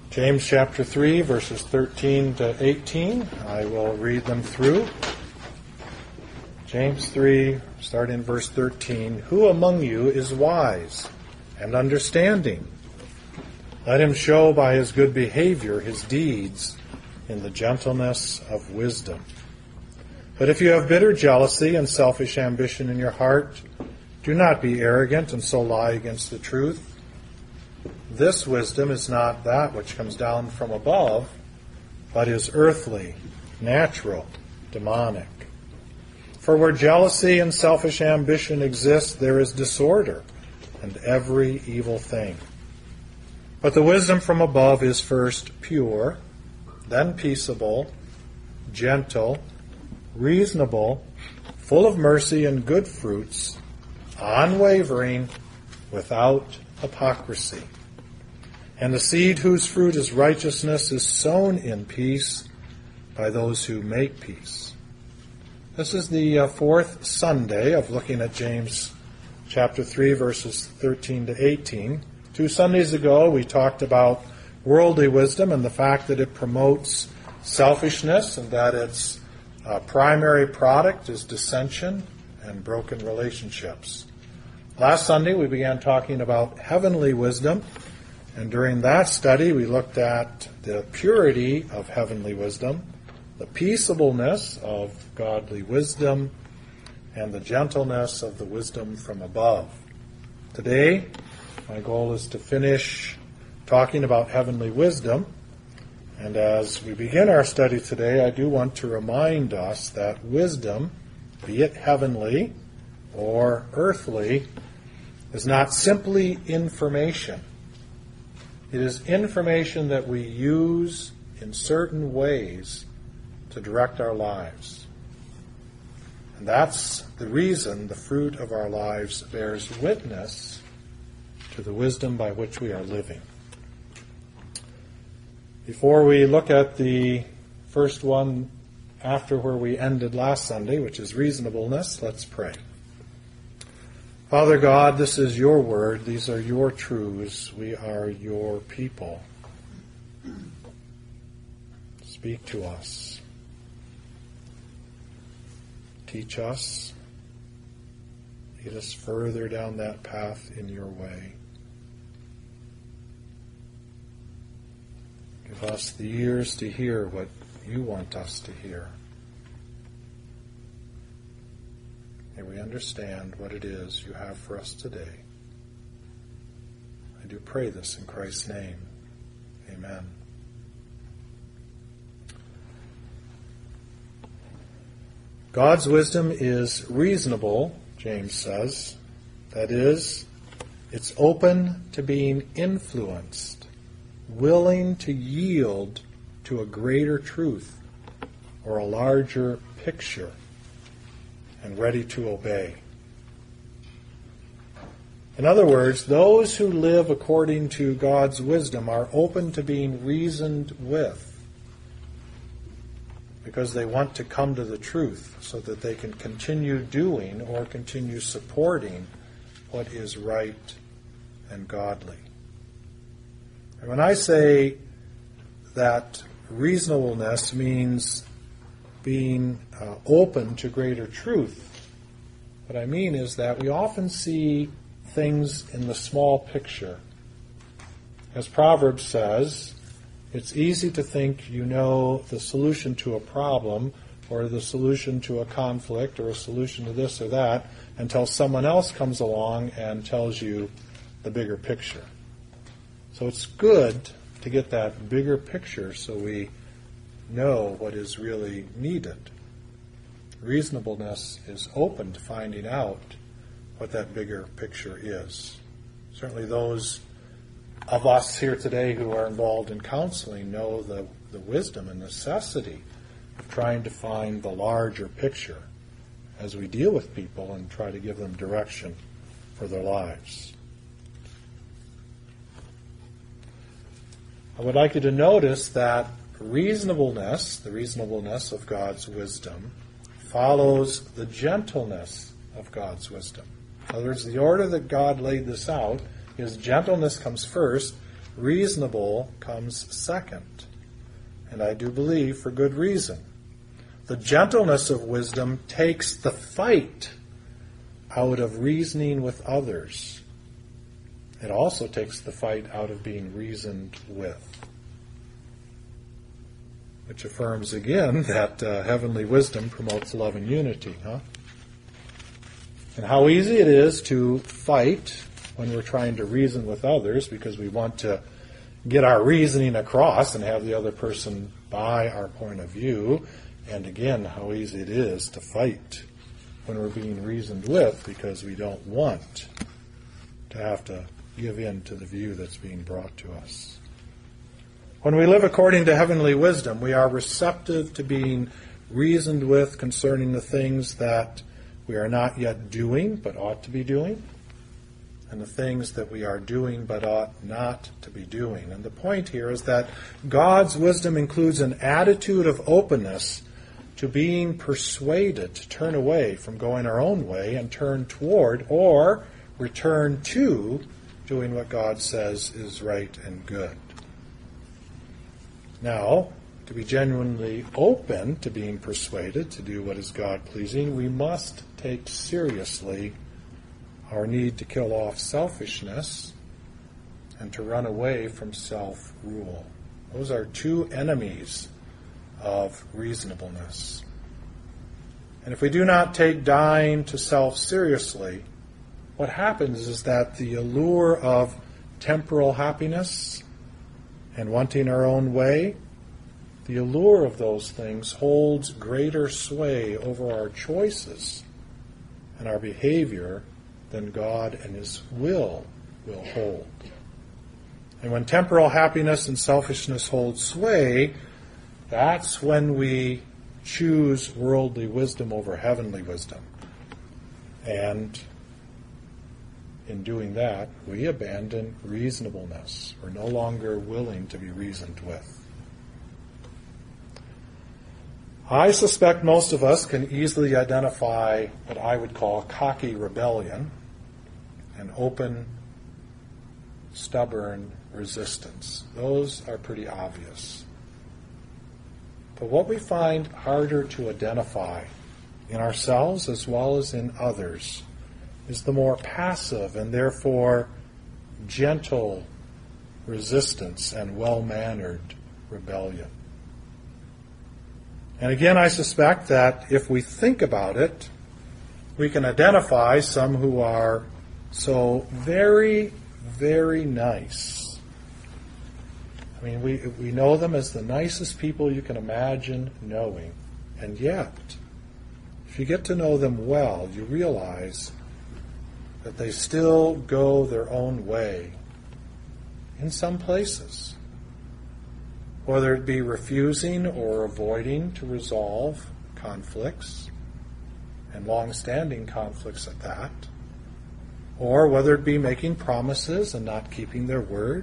James chapter 3, verses 13 to 18. I will read them through. James 3, starting in verse 13. Who among you is wise and understanding? Let him show by his good behavior his deeds in the gentleness of wisdom. But if you have bitter jealousy and selfish ambition in your heart, do not be arrogant and so lie against the truth. This wisdom is not that which comes down from above, but is earthly, natural, demonic. For where jealousy and selfish ambition exist, there is disorder and every evil thing. But the wisdom from above is first pure, then peaceable, gentle, reasonable, full of mercy and good fruits, unwavering, without hypocrisy. And the seed whose fruit is righteousness is sown in peace by those who make peace. This is the fourth Sunday of looking at James chapter 3, verses 13 to 18. 2 Sundays ago, we talked about worldly wisdom and the fact that it promotes selfishness and that its primary product is dissension and broken relationships. Last Sunday, we began talking about heavenly wisdom. And during that study, we looked at the purity of heavenly wisdom, the peaceableness of godly wisdom, and the gentleness of the wisdom from above. Today, my goal is to finish talking about heavenly wisdom. And as we begin our study today, I do want to remind us that wisdom, be it heavenly or earthly, is not simply information. It is information that we use in certain ways to direct our lives. And that's the reason the fruit of our lives bears witness to the wisdom by which we are living. Before we look at the first one after where we ended last Sunday, which is reasonableness, let's pray. Father God, this is your word. These are your truths. We are your people. Speak to us. Teach us. Lead us further down that path in your way. Give us the ears to hear what you want us to hear. May we understand what it is you have for us today. I do pray this in Christ's name. Amen. God's wisdom is reasonable, James says. That is, it's open to being influenced, willing to yield to a greater truth or a larger picture, and ready to obey. In other words, those who live according to God's wisdom are open to being reasoned with because they want to come to the truth so that they can continue doing or continue supporting what is right and godly. And when I say that reasonableness means being open to greater truth, what I mean is that we often see things in the small picture. As Proverbs says, it's easy to think you know the solution to a problem or the solution to a conflict or a solution to this or that until someone else comes along and tells you the bigger picture. So it's good to get that bigger picture so we know what is really needed. Reasonableness is open to finding out what that bigger picture is. Certainly those of us here today who are involved in counseling know the wisdom and necessity of trying to find the larger picture as we deal with people and try to give them direction for their lives. I would like you to notice that reasonableness, the reasonableness of God's wisdom, follows the gentleness of God's wisdom. In other words, the order that God laid this out is gentleness comes first, reasonable comes second, and I do believe for good reason. The gentleness of wisdom takes the fight out of reasoning with others. It also takes the fight out of being reasoned with. Which affirms again that heavenly wisdom promotes love and unity, And how easy it is to fight when we're trying to reason with others because we want to get our reasoning across and have the other person buy our point of view. And again, how easy it is to fight when we're being reasoned with because we don't want to have to give in to the view that's being brought to us. When we live according to heavenly wisdom, we are receptive to being reasoned with concerning the things that we are not yet doing but ought to be doing, and the things that we are doing but ought not to be doing. And the point here is that God's wisdom includes an attitude of openness to being persuaded to turn away from going our own way and turn toward or return to doing what God says is right and good. Now, to be genuinely open to being persuaded to do what is God-pleasing, we must take seriously our need to kill off selfishness and to run away from self-rule. Those are two enemies of reasonableness. And if we do not take dying to self seriously, what happens is that the allure of temporal happiness and wanting our own way, the allure of those things holds greater sway over our choices and our behavior than God and His will hold. And when temporal happiness and selfishness hold sway, that's when we choose worldly wisdom over heavenly wisdom. And in doing that, we abandon reasonableness. We're no longer willing to be reasoned with. I suspect most of us can easily identify what I would call cocky rebellion and open, stubborn resistance. Those are pretty obvious. But what we find harder to identify in ourselves as well as in others is the more passive and therefore gentle resistance and well-mannered rebellion. And again, I suspect that if we think about it, we can identify some who are so very, very nice. I mean, we know them as the nicest people you can imagine knowing. And yet, if you get to know them well, you realize that they still go their own way in some places. Whether it be refusing or avoiding to resolve conflicts, and long-standing conflicts at that, or whether it be making promises and not keeping their word,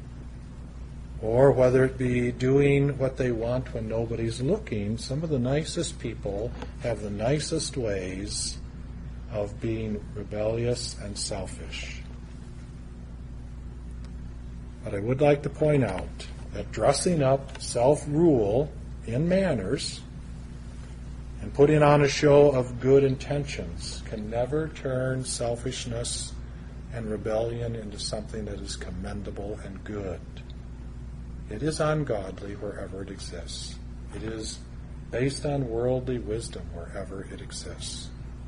or whether it be doing what they want when nobody's looking. Some of the nicest people have the nicest ways of being rebellious and selfish. But I would like to point out that dressing up self-rule in manners and putting on a show of good intentions can never turn selfishness and rebellion into something that is commendable and good. It is ungodly wherever it exists. It is based on worldly wisdom wherever it exists.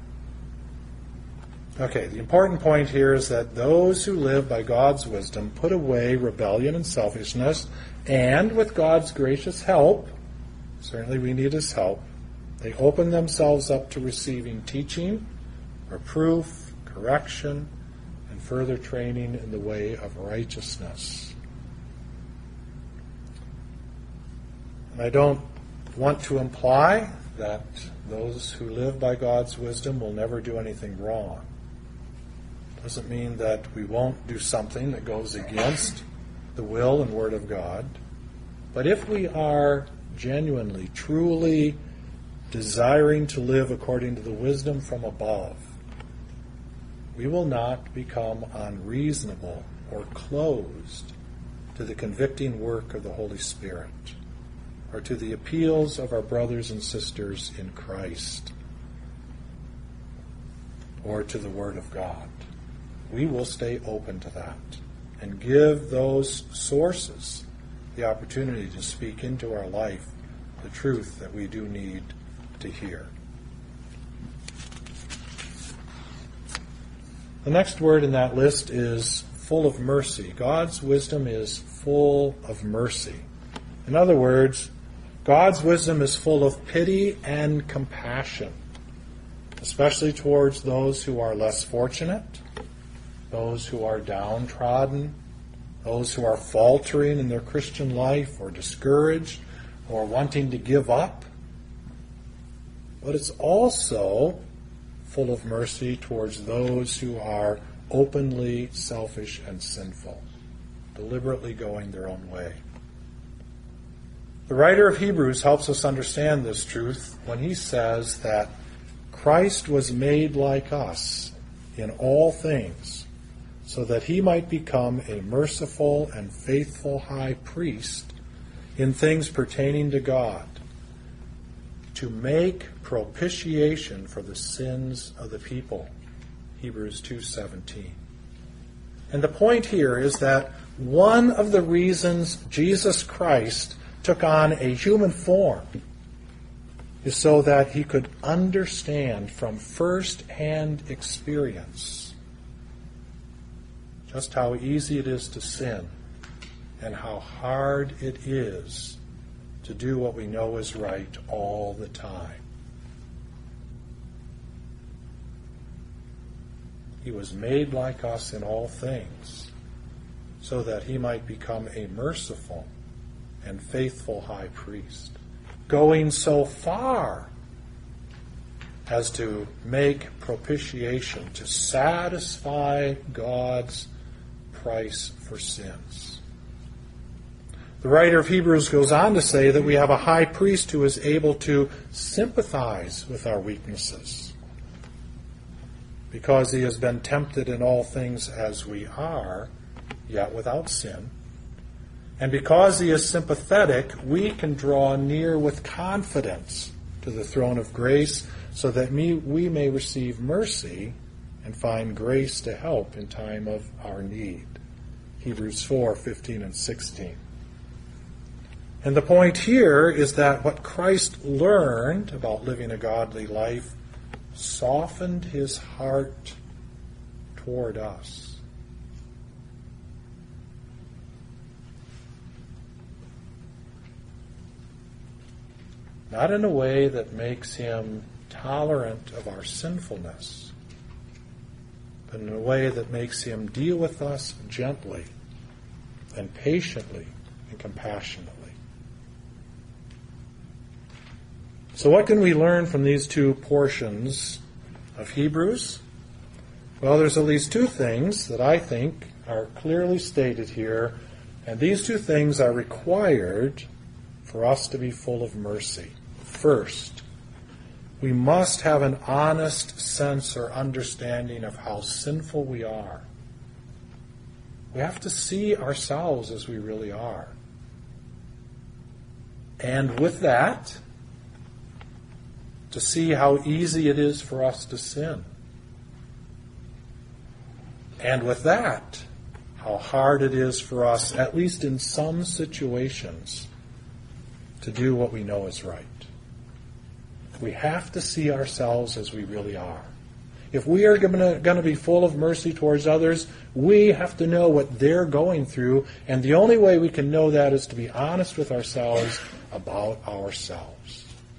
Okay, the important point here is that those who live by God's wisdom put away rebellion and selfishness, and with God's gracious help, certainly we need His help, they open themselves up to receiving teaching, reproof, correction, and further training in the way of righteousness. And I don't want to imply that those who live by God's wisdom will never do anything wrong. Doesn't mean that we won't do something that goes against the will and word of God. But if we are genuinely, truly desiring to live according to the wisdom from above, we will not become unreasonable or closed to the convicting work of the Holy Spirit, or to the appeals of our brothers and sisters in Christ, or to the Word of God. We will stay open to that and give those sources the opportunity to speak into our life the truth that we do need to hear. The next word in that list is full of mercy. God's wisdom is full of mercy. In other words, God's wisdom is full of pity and compassion, especially towards those who are less fortunate, those who are downtrodden, those who are faltering in their Christian life or discouraged or wanting to give up. But it's also full of mercy towards those who are openly selfish and sinful, deliberately going their own way. The writer of Hebrews helps us understand this truth when he says that Christ was made like us in all things, so that he might become a merciful and faithful high priest in things pertaining to God, to make propitiation for the sins of the people. Hebrews 2:17. And the point here is that one of the reasons Jesus Christ took on a human form is so that he could understand from first-hand experience just how easy it is to sin and how hard it is to do what we know is right all the time. He was made like us in all things, so that he might become a merciful and faithful high priest, going so far as to make propitiation, to satisfy God's price for sins. The writer of Hebrews goes on to say that we have a high priest who is able to sympathize with our weaknesses, because he has been tempted in all things as we are, yet without sin. And because he is sympathetic, we can draw near with confidence to the throne of grace, so that we may receive mercy and find grace to help in time of our need. Hebrews 4:15 and 16. And the point here is that what Christ learned about living a godly life softened his heart toward us. Not in a way that makes him tolerant of our sinfulness, but in a way that makes him deal with us gently and patiently and compassionately. So what can we learn from these two portions of Hebrews? Well, there's at least two things that I think are clearly stated here, and these two things are required for us to be full of mercy. First, we must have an honest sense or understanding of how sinful we are. We have to see ourselves as we really are. And with that, to see how easy it is for us to sin. And with that, how hard it is for us, at least in some situations, to do what we know is right. We have to see ourselves as we really are. If we are going to be full of mercy towards others, we have to know what they're going through, and the only way we can know that is to be honest with ourselves about ourselves.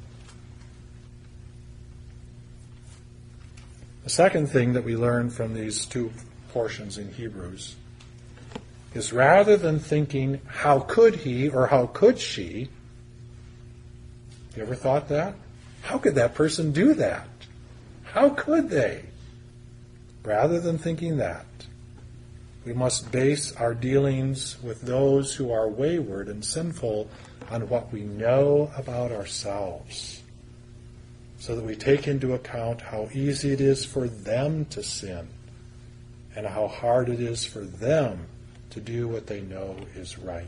The second thing that we learn from these two portions in Hebrews is, rather than thinking, how could he or how could she, you ever thought that? How could that person do that? How could they? Rather than thinking that, we must base our dealings with those who are wayward and sinful on what we know about ourselves, so that we take into account how easy it is for them to sin and how hard it is for them to do what they know is right.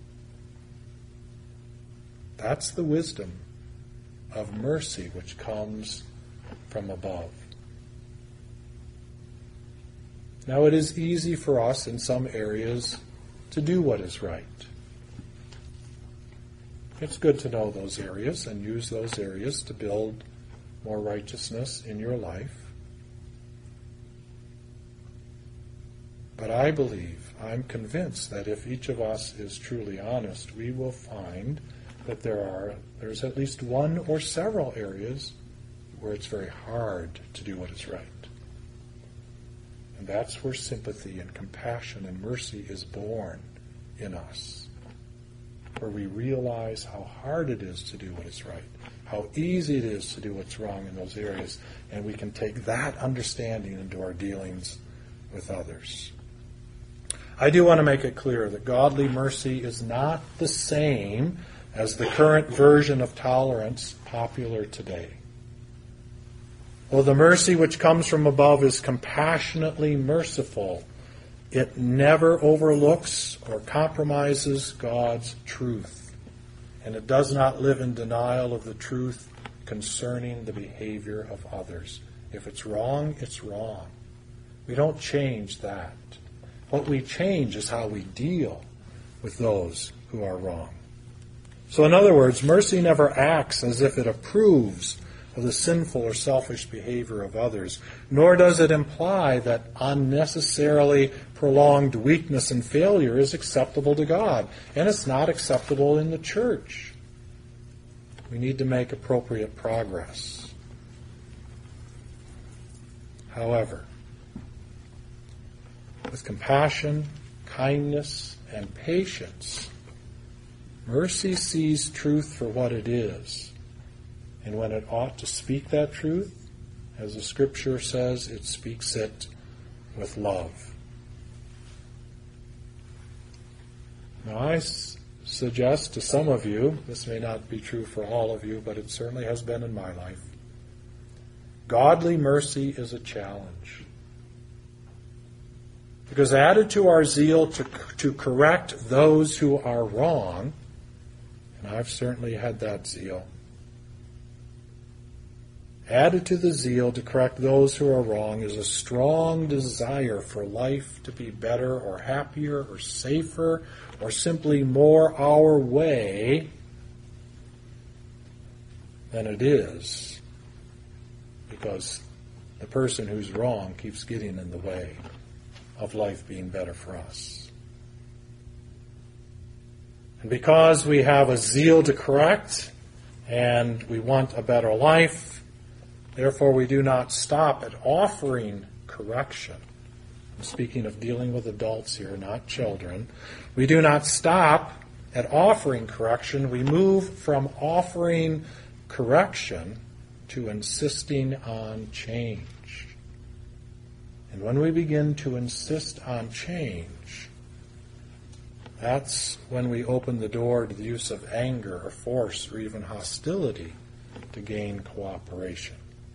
That's the wisdom of mercy which comes from above. Now, it is easy for us in some areas to do what is right. It's good to know those areas and use those areas to build more righteousness in your life. But I believe, I'm convinced that if each of us is truly honest, we will find that there's at least one or several areas where it's very hard to do what is right. And that's where sympathy and compassion and mercy is born in us, where we realize how hard it is to do what is right, how easy it is to do what's wrong in those areas, and we can take that understanding into our dealings with others. I do want to make it clear that godly mercy is not the same as the current version of tolerance popular today. Though the mercy which comes from above is compassionately merciful, it never overlooks or compromises God's truth, and it does not live in denial of the truth concerning the behavior of others. If it's wrong, it's wrong. We don't change that. What we change is how we deal with those who are wrong. So in other words, mercy never acts as if it approves of the sinful or selfish behavior of others, nor does it imply that unnecessarily prolonged weakness and failure is acceptable to God, and it's not acceptable in the church. We need to make appropriate progress. However, with compassion, kindness, and patience, mercy sees truth for what it is. And when it ought to speak that truth, as the Scripture says, it speaks it with love. Now I suggest to some of you, this may not be true for all of you, but it certainly has been in my life, godly mercy is a challenge. Because added to our zeal to correct those who are wrong, and I've certainly had that zeal, added to the zeal to correct those who are wrong is a strong desire for life to be better or happier or safer or simply more our way than it is, because the person who's wrong keeps getting in the way of life being better for us. And because we have a zeal to correct and we want a better life, therefore we do not stop at offering correction. I'm speaking of dealing with adults here, not children. We do not stop at offering correction. We move from offering correction to insisting on change. And when we begin to insist on change, that's when we open the door to the use of anger or force or even hostility to gain cooperation.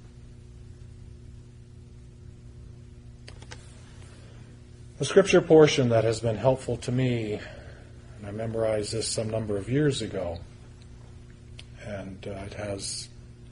The scripture portion that has been helpful to me, and I memorized this some number of years ago, and it has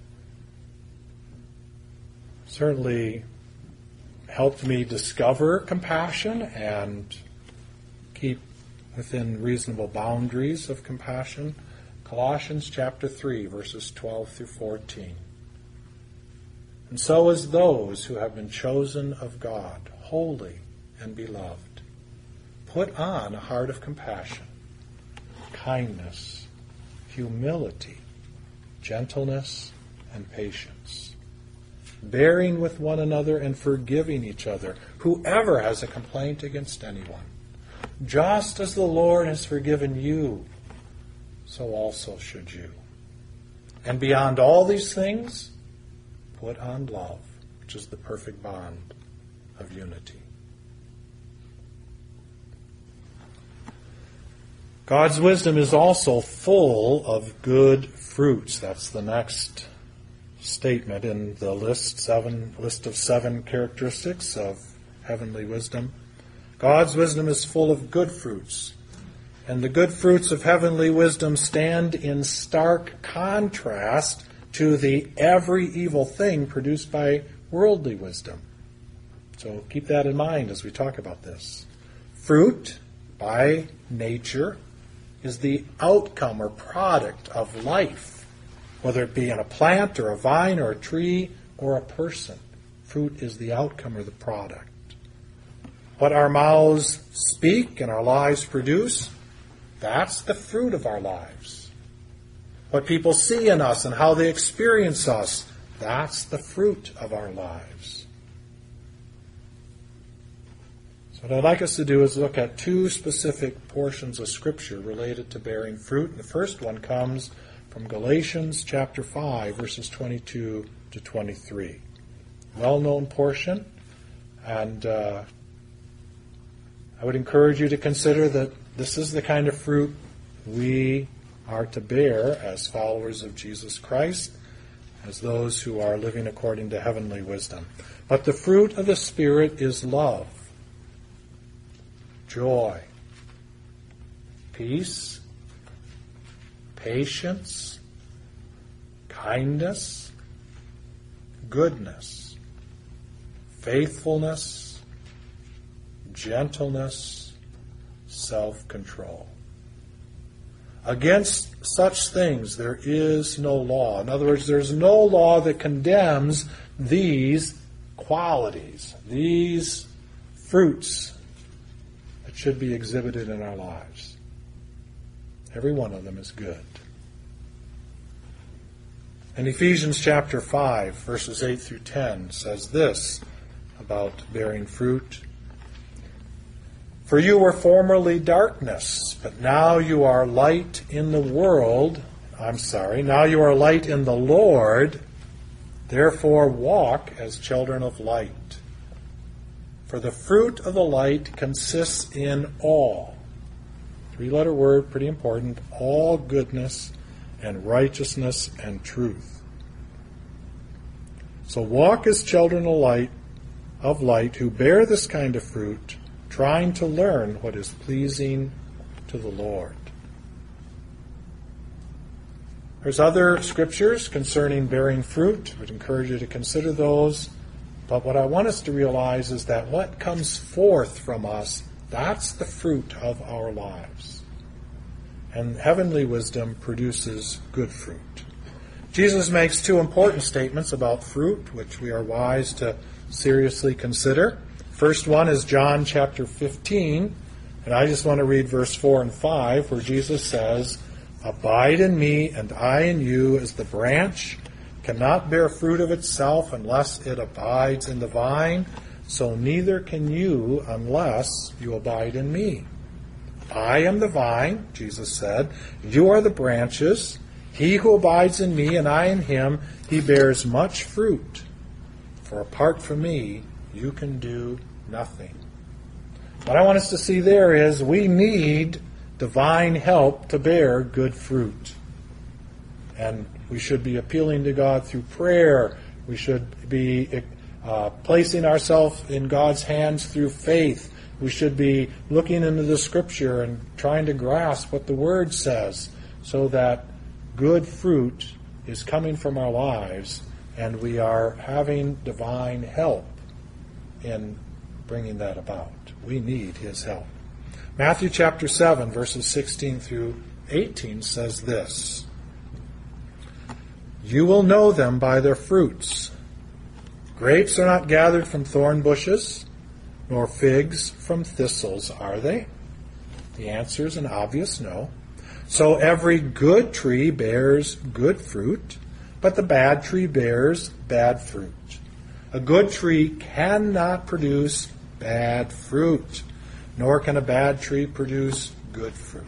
certainly helped me discover compassion and keep within reasonable boundaries of compassion. Colossians chapter 3, verses 12 through 14. And so as those who have been chosen of God, holy and beloved, put on a heart of compassion, kindness, humility, gentleness, and patience, bearing with one another and forgiving each other, whoever has a complaint against anyone. Just as the Lord has forgiven you, so also should you. And beyond all these things, put on love, which is the perfect bond of unity. God's wisdom is also full of good fruits. That's the next statement in the list of seven characteristics of heavenly wisdom. God's wisdom is full of good fruits. And the good fruits of heavenly wisdom stand in stark contrast to the every evil thing produced by worldly wisdom. So keep that in mind as we talk about this. Fruit, by nature, is the outcome or product of life, whether it be in a plant or a vine or a tree or a person. Fruit is the outcome or the product. What our mouths speak and our lives produce, that's the fruit of our lives. What people see in us and how they experience us, that's the fruit of our lives. So what I'd like us to do is look at two specific portions of Scripture related to bearing fruit. And the first one comes from Galatians chapter 5, verses 22 to 23. Well-known portion, and I would encourage you to consider that this is the kind of fruit we are to bear as followers of Jesus Christ, as those who are living according to heavenly wisdom. But the fruit of the Spirit is love, joy, peace, patience, kindness, goodness, faithfulness, gentleness, self-control. Against such things there is no law. In other words, there's no law that condemns these qualities, these fruits that should be exhibited in our lives. Every one of them is good. And Ephesians chapter 5, verses 8 through 10 says this about bearing fruit. For you were formerly darkness, but now you are light in the world. Now you are light in the Lord. Therefore walk as children of light. For the fruit of the light consists in all. Three-letter word, pretty important. All goodness and righteousness and truth. So walk as children of light who bear this kind of fruit, trying to learn what is pleasing to the Lord. There's other scriptures concerning bearing fruit. I would encourage you to consider those. But what I want us to realize is that what comes forth from us, that's the fruit of our lives. And heavenly wisdom produces good fruit. Jesus makes two important statements about fruit, which we are wise to seriously consider. First one is John chapter 15, and I just want to read verse 4 and 5, where Jesus says, Abide in me, and I in you, as the branch cannot bear fruit of itself unless it abides in the vine, so neither can you unless you abide in me. I am the vine, Jesus said. You are the branches. He who abides in me and I in him, he bears much fruit. For apart from me, you can do nothing. What I want us to see there is we need divine help to bear good fruit. And we should be appealing to God through prayer. We should be placing ourselves in God's hands through faith. We should be looking into the Scripture and trying to grasp what the Word says so that good fruit is coming from our lives and we are having divine help in bringing that about. We need His help. Matthew chapter 7, verses 16 through 18 says this, You will know them by their fruits. Grapes are not gathered from thorn bushes, nor figs from thistles, are they? The answer is an obvious no. So every good tree bears good fruit, but the bad tree bears bad fruit. A good tree cannot produce bad fruit, nor can a bad tree produce good fruit.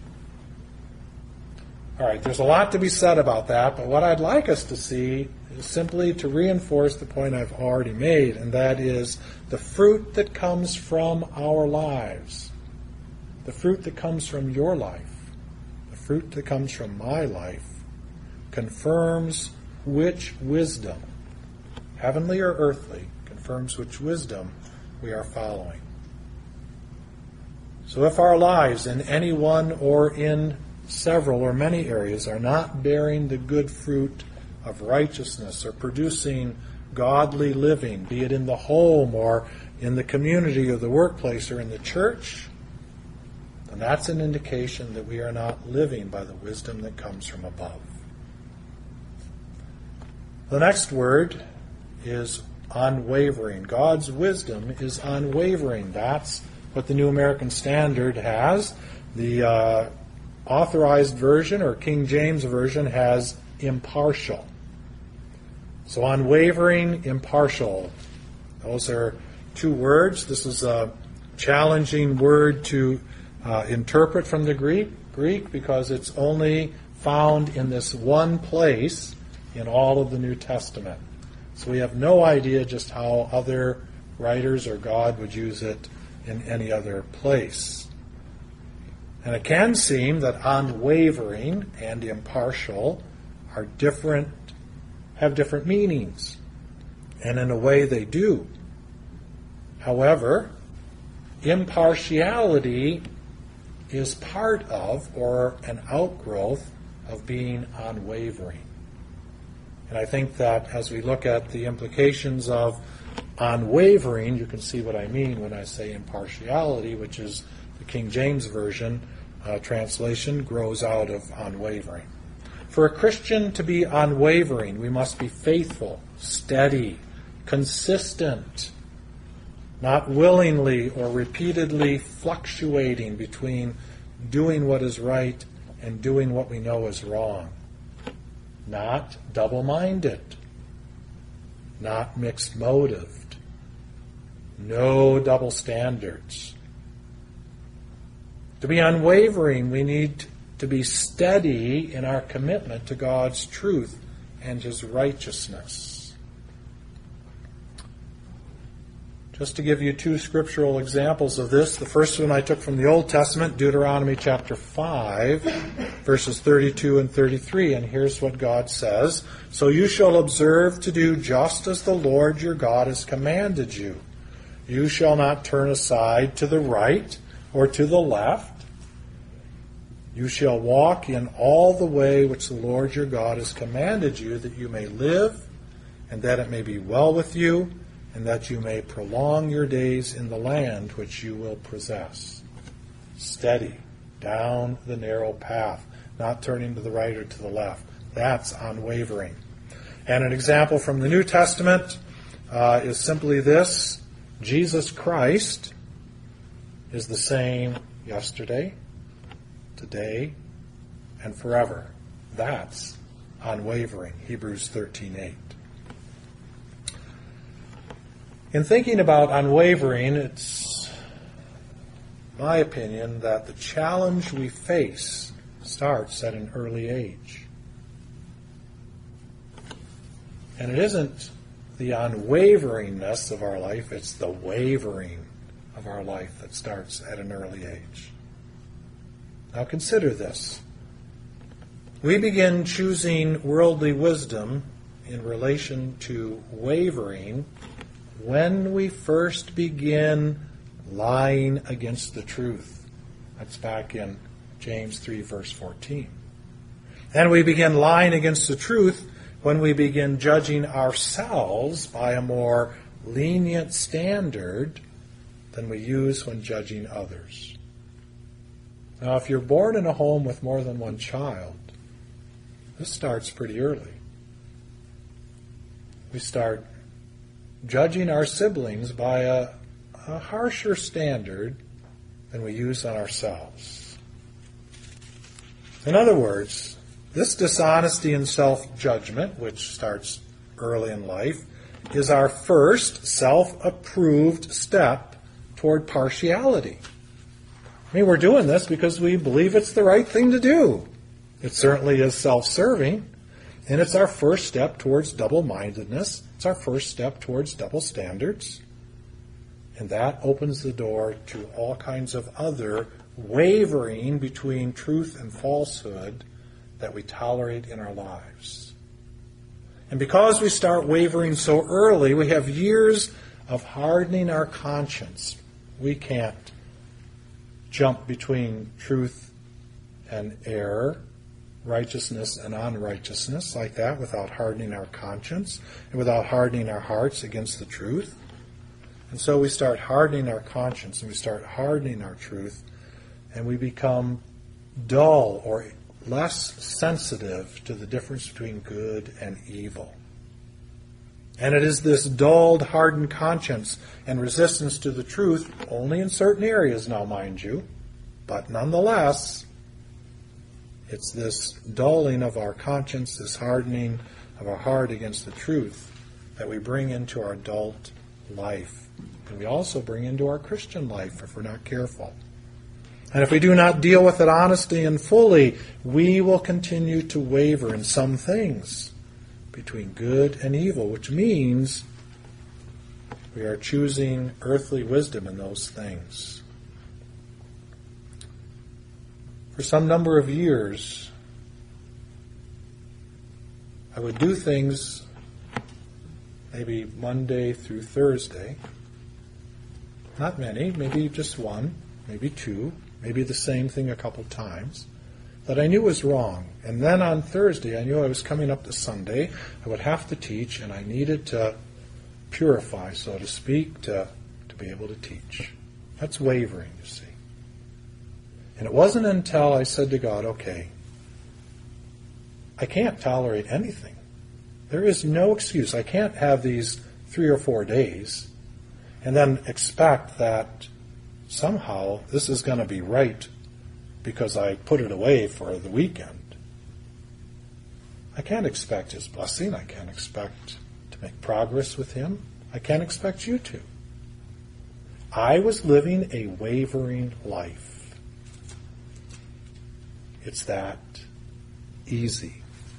All right, there's a lot to be said about that, but what I'd like us to see is simply to reinforce the point I've already made, and that is the fruit that comes from our lives, the fruit that comes from your life, the fruit that comes from my life, confirms which wisdom, heavenly or earthly, confirms which wisdom we are following. So if our lives in any one or in several or many areas are not bearing the good fruit of righteousness or producing godly living, be it in the home or in the community or the workplace or in the church, then that's an indication that we are not living by the wisdom that comes from above. The next word is unwavering. God's wisdom is unwavering. That's what the New American Standard has. The Authorized Version or King James Version has impartial. So unwavering, impartial. Those are two words. This is a challenging word to interpret from the Greek because it's only found in this one place in all of the New Testament. So we have no idea just how other writers or God would use it in any other place. And it can seem that unwavering and impartial are different, have different meanings. And in a way they do. However, impartiality is part of or an outgrowth of being unwavering. And I think that as we look at the implications of unwavering, you can see what I mean when I say impartiality, which is the King James Version translation, grows out of unwavering. For a Christian to be unwavering, we must be faithful, steady, consistent, not willingly or repeatedly fluctuating between doing what is right and doing what we know is wrong. Not double-minded, not mixed-motived, no double standards. To be unwavering, we need to be steady in our commitment to God's truth and His righteousness. Just to give you two scriptural examples of this, the first one I took from the Old Testament, Deuteronomy chapter 5, verses 32 and 33, and here's what God says. So you shall observe to do just as the Lord your God has commanded you. You shall not turn aside to the right or to the left. You shall walk in all the way which the Lord your God has commanded you, that you may live, and that it may be well with you, and that you may prolong your days in the land which you will possess. Steady, down the narrow path, not turning to the right or to the left. That's unwavering. And an example from the New Testament is simply this. Jesus Christ is the same yesterday, today, and forever. That's unwavering. Hebrews 13:8. In thinking about unwavering, it's my opinion that the challenge we face starts at an early age. And it isn't the unwaveringness of our life, it's the wavering of our life that starts at an early age. Now consider this. We begin choosing worldly wisdom in relation to wavering when we first begin lying against the truth. That's back in James 3, verse 14. And we begin lying against the truth when we begin judging ourselves by a more lenient standard than we use when judging others. Now, if you're born in a home with more than one child, this starts pretty early. We start judging our siblings by a harsher standard than we use on ourselves. In other words, this dishonesty and self-judgment, which starts early in life, is our first self-approved step toward partiality. I mean, we're doing this because we believe it's the right thing to do. It certainly is self-serving, and it's our first step towards double-mindedness. It's our first step towards double standards. And that opens the door to all kinds of other wavering between truth and falsehood that we tolerate in our lives. And because we start wavering so early, we have years of hardening our conscience. We can't jump between truth and error, righteousness and unrighteousness like that without hardening our conscience and without hardening our hearts against the truth. And so we start hardening our conscience and we start hardening our truth, and we become dull or less sensitive to the difference between good and evil. And it is this dulled, hardened conscience and resistance to the truth, only in certain areas now, mind you, but nonetheless, it's this dulling of our conscience, this hardening of our heart against the truth that we bring into our adult life. And we also bring into our Christian life if we're not careful. And if we do not deal with it honestly and fully, we will continue to waver in some things between good and evil, which means we are choosing earthly wisdom in those things. For some number of years, I would do things maybe Monday through Thursday. Not many, maybe just one, maybe two, maybe the same thing a couple times, that I knew was wrong. And then on Thursday, I knew I was coming up to Sunday. I would have to teach, and I needed to purify, so to speak, to be able to teach. That's wavering, you see. And it wasn't until I said to God, okay, I can't tolerate anything. There is no excuse. I can't have these 3 or 4 days and then expect that somehow this is going to be right because I put it away for the weekend. I can't expect His blessing. I can't expect to make progress with Him. I can't expect you to. I was living a wavering life. It's that easy.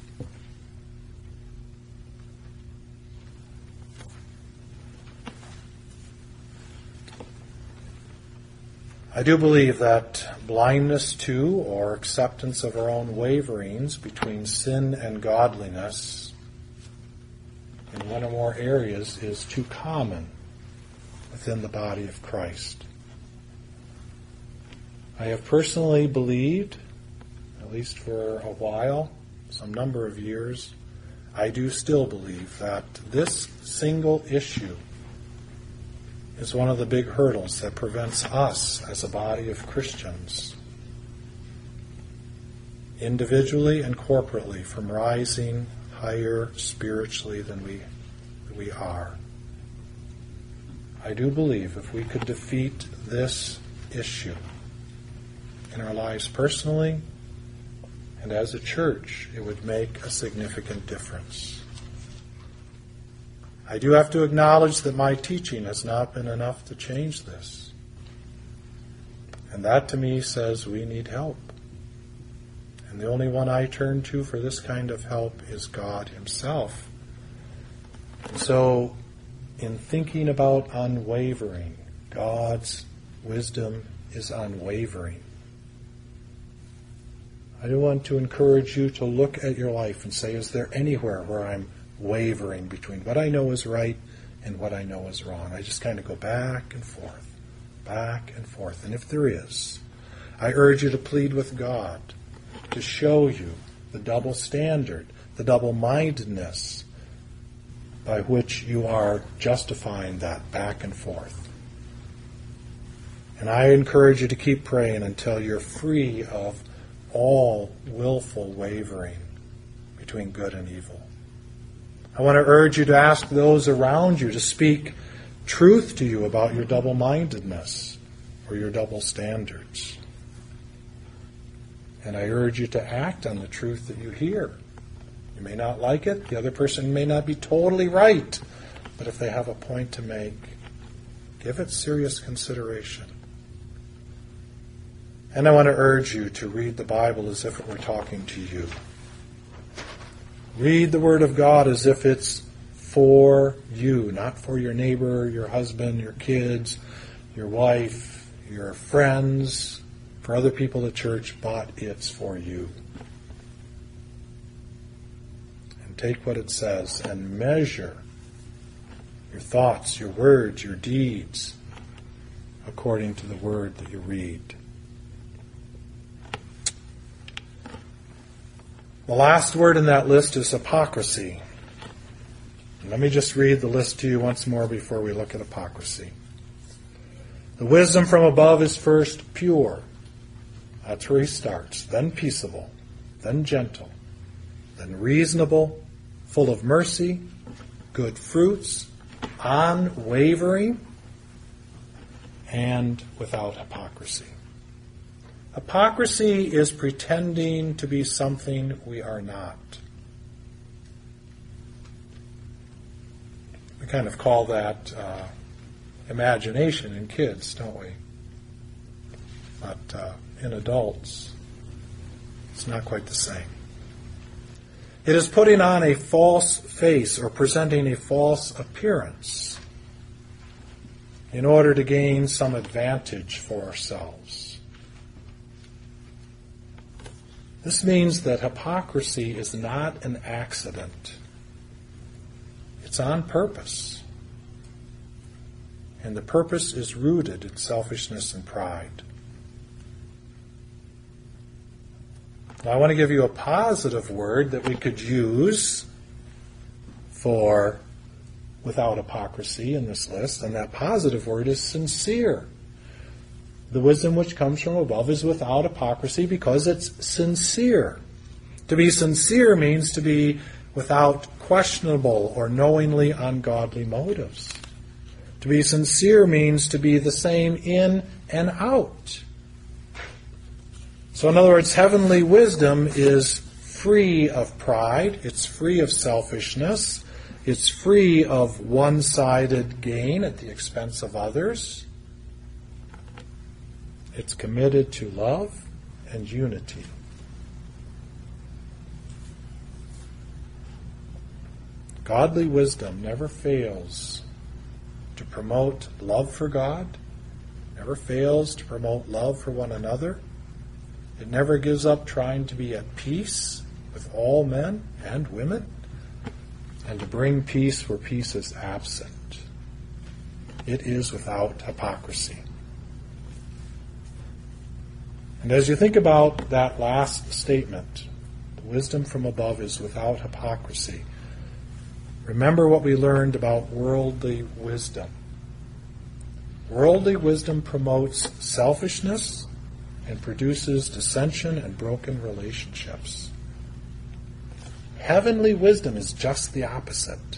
I do believe that blindness to or acceptance of our own waverings between sin and godliness in one or more areas is too common within the body of Christ. I have personally believed, at least for a while, some number of years, I do still believe that this single issue is one of the big hurdles that prevents us as a body of Christians, individually and corporately, from rising higher spiritually than we are. I do believe if we could defeat this issue in our lives personally and as a church, it would make a significant difference. I do have to acknowledge that my teaching has not been enough to change this. And that to me says we need help. And the only one I turn to for this kind of help is God Himself. And so, in thinking about unwavering, God's wisdom is unwavering. I do want to encourage you to look at your life and say, is there anywhere where I'm wavering between what I know is right and what I know is wrong? I just kind of go back and forth, back and forth. And if there is, I urge you to plead with God to show you the double standard, the double-mindedness by which you are justifying that back and forth. And I encourage you to keep praying until you're free of all willful wavering between good and evil. I want to urge you to ask those around you to speak truth to you about your double-mindedness or your double standards. And I urge you to act on the truth that you hear. You may not like it. The other person may not be totally right. But if they have a point to make, give it serious consideration. And I want to urge you to read the Bible as if it were talking to you. Read the Word of God as if it's for you, not for your neighbor, your husband, your kids, your wife, your friends, for other people at church, but it's for you. And take what it says and measure your thoughts, your words, your deeds according to the Word that you read. The last word in that list is hypocrisy. And let me just read the list to you once more before we look at hypocrisy. The wisdom from above is first pure. That's where he starts. Then peaceable. Then gentle. Then reasonable. Full of mercy. Good fruits. Unwavering. And without hypocrisy. Hypocrisy is pretending to be something we are not. We kind of call that imagination in kids, don't we? But in adults, it's not quite the same. It is putting on a false face or presenting a false appearance in order to gain some advantage for ourselves. This means that hypocrisy is not an accident. It's on purpose. And the purpose is rooted in selfishness and pride. Now, I want to give you a positive word that we could use for without hypocrisy in this list, and that positive word is sincere. The wisdom which comes from above is without hypocrisy because it's sincere. To be sincere means to be without questionable or knowingly ungodly motives. To be sincere means to be the same in and out. So in other words, heavenly wisdom is free of pride, it's free of selfishness, it's free of one-sided gain at the expense of others. It's committed to love and unity. Godly wisdom never fails to promote love for God, never fails to promote love for one another. It never gives up trying to be at peace with all men and women and to bring peace where peace is absent. It is without hypocrisy. And as you think about that last statement, the wisdom from above is without hypocrisy, remember what we learned about worldly wisdom. Worldly wisdom promotes selfishness and produces dissension and broken relationships. Heavenly wisdom is just the opposite.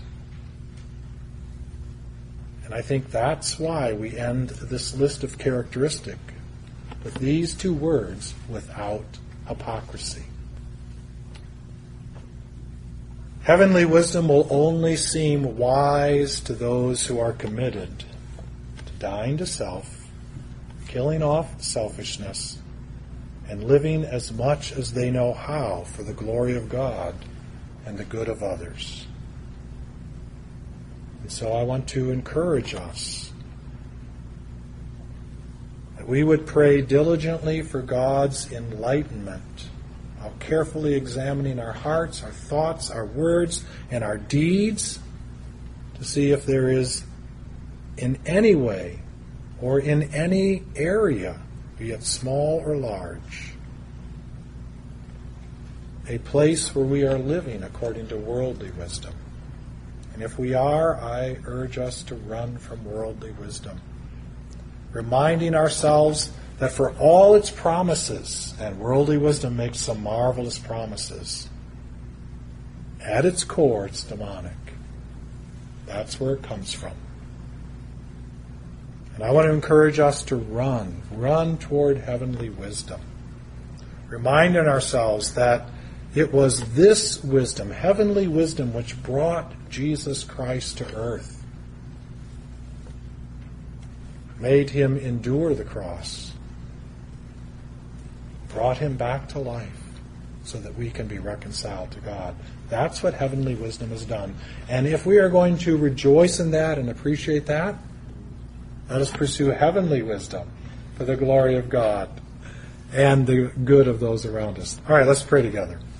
And I think that's why we end this list of characteristics with these two words, without hypocrisy. Heavenly wisdom will only seem wise to those who are committed to dying to self, killing off selfishness, and living as much as they know how for the glory of God and the good of others. And so I want to encourage us that we would pray diligently for God's enlightenment, while carefully examining our hearts, our thoughts, our words, and our deeds to see if there is in any way or in any area, be it small or large, a place where we are living according to worldly wisdom. And if we are, I urge us to run from worldly wisdom, reminding ourselves that for all its promises, and worldly wisdom makes some marvelous promises, at its core it's demonic. That's where it comes from. And I want to encourage us to run toward heavenly wisdom, reminding ourselves that it was this wisdom, heavenly wisdom, which brought Jesus Christ to earth, made him endure the cross, brought him back to life so that we can be reconciled to God. That's what heavenly wisdom has done. And if we are going to rejoice in that and appreciate that, let us pursue heavenly wisdom for the glory of God and the good of those around us. All right, let's pray together.